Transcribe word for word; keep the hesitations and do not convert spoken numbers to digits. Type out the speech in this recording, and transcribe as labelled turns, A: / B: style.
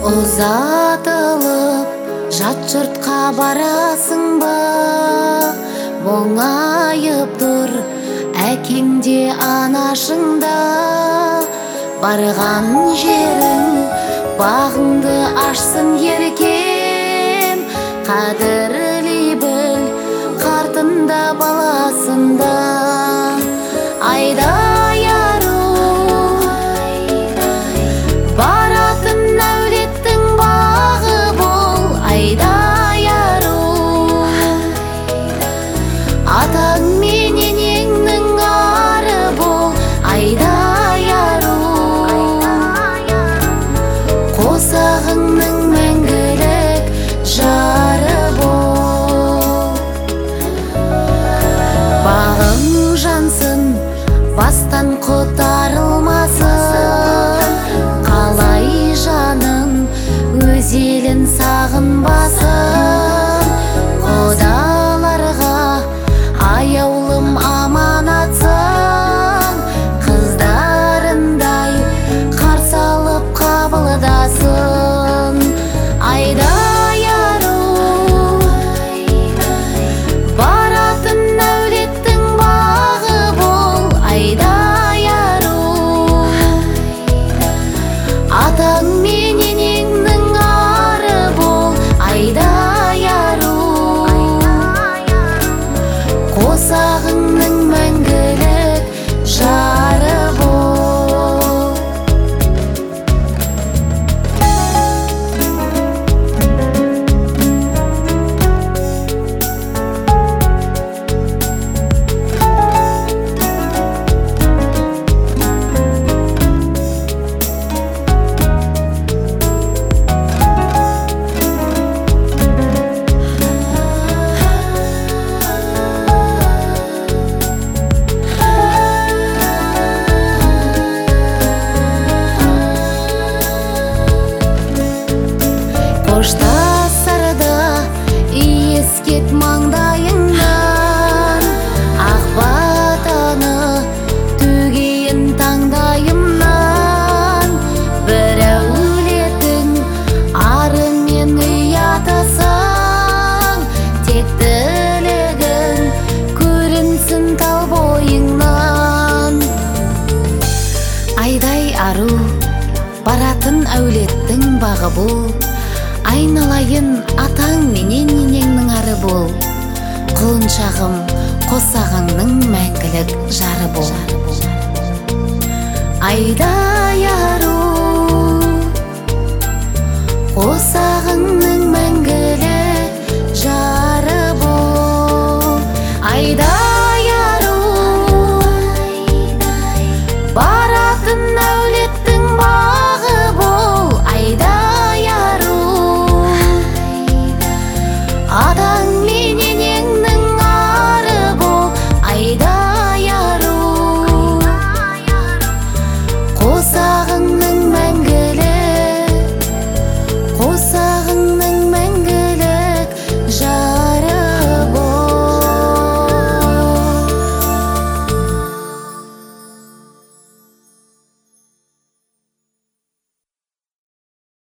A: Ұзатылып жат жұртқа барасың ба? Оңайып тұр әкеңде анашыңда. Барған жерің бағыңды ашсын еркем, қадірлей біл қартында баласында. Айдай ару баратын әулеттің бағы бол. Айдай ару атаң менен еңнің ары бол. Айдай ару қосағыңның мәңгілік жары бол. Бағың жансын, бастан қотарылмасын. Қалай жаның өз елін сағынбасын. Құдаларға аяулым аманатсын. Қыздарындай қарсы алып қабылдасын. Айдай ару баратын әулеттің бағы бол. Айдай ару атаң менен еңнің ары бол. Айдай ару қосағыңның мәңгілік жары бол. Қоштасарда иіскет маңдайыңнан. Ақ батаны төгейін таңдайымнан. Бір әулеттің арымен ұятасаң, тек тілегің көрінсін тал бойыңнан. Айдай ару баратын әулеттің бағы бол. Айналайын атаң менен енеңнің ары бол. Құлыншағым қосағыңның мәңгілік жары бол. Айдай ару қосағыңның мәңгілік жары бол. Айдай